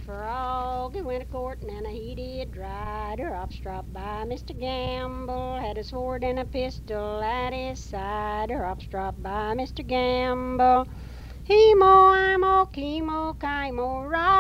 frog, he went a-courtin' and he did ride. Up dropped by Mr. Gamble, had a sword and a pistol at his side. Up dropped by Mr. Gamble. He-mo, I-mo, ki-mo, ki-mo,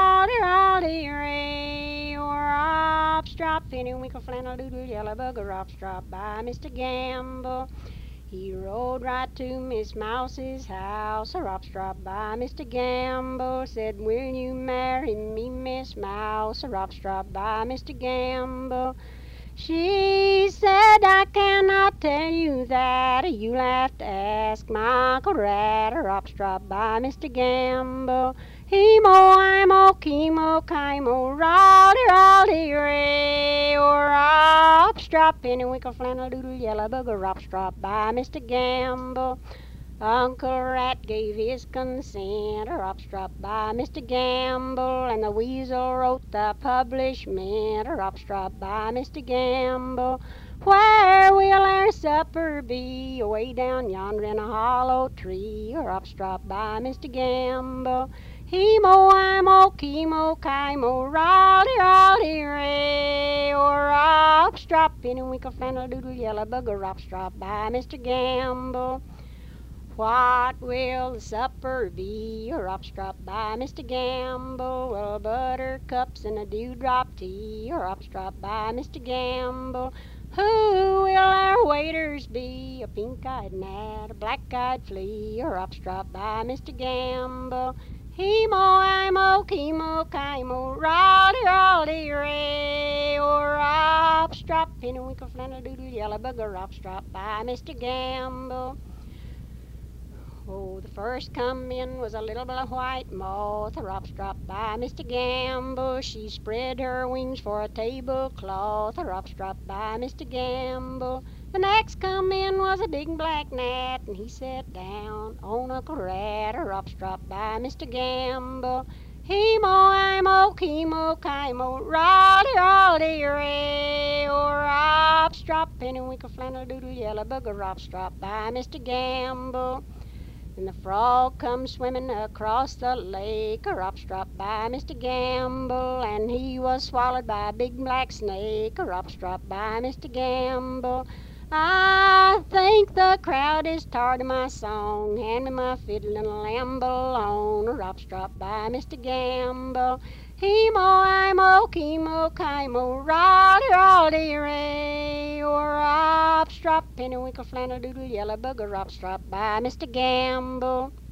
rowdy-rowdy-ray. Up dropped Penny, Winkle, Flannel, Doodle, Yellow Bugger. Up dropped by Mr. Gamble. He rode right to Miss Mouse's house. Her ups dropped by Mr. Gamble. Said, will you marry me, Miss Mouse? Her ups dropped by Mr. Gamble. She said, I cannot tell you that. You'll have to ask my Uncle Rat. Her ups dropped by Mr. Gamble. He-mo, I-mo, ki-mo, ki-mo, rowdy-rowdy-ray. Ups dropped Penny, Winkle, Flannel, Doodle, Yellow Bugger. Ups dropped by Mr. Gamble. Uncle Rat gave his consent. Ups dropped by Mr. Gamble. And the weasel wrote the publishment. Ups dropped by Mr. Gamble. Where will our supper be? Away down yonder in a hollow tree. Ups dropped by Mr. Gamble. He-mo, I-mo, ki-mo, ki-mo, rowdy-rowdy-ray. Ups dropped Penny, Winkle, Flannel, Doodle, Yellow Bugger. Ups dropped by Mr. Gamble. What will the supper be? Ups dropped by Mr. Gamble. Well, buttercups and a dewdrop tea. Ups dropped by Mr. Gamble. Who will our waiters be? A pink-eyed gnat, a black-eyed flea. Ups dropped by Mr. Gamble. He-mo, I-mo, ki-mo, ki-mo, rowdy-rowdy-ray. Ups dropped Penny, Winkle, Flannel, Doodle, Yellow Bugger. Ups dropped by Mr. Gamble. Oh, the first come in was a little white moth. Ups dropped by Mr. Gamble. She spread her wings for a tablecloth. Ups dropped by Mr. Gamble. The next come in was a big black gnat, and he sat down on Uncle Rat. Ups dropped by Mr. Gamble. He-mo, I-mo, ki-mo, ki-mo, rowdy-rowdy-ray. Ups dropped Penny, Winkle, Flannel, Doodle, Yellow Bugger. Ups dropped by Mr. Gamble. And the frog come swimming across the lake. Ups dropped by Mr. Gamble. And he was swallowed by a big black snake. Ups dropped by Mr. Gamble. I think the crowd is tired of my song. Hand me my fiddle and lamble on. Ups dropped by Mr. Gamble. He-mo, I-mo, ki-mo, ki-mo, rowdy-rowdy-ray. Ups dropped Penny, Winkle, Flannel, Doodle, Yellow Bugger. Ups dropped by Mr. Gamble.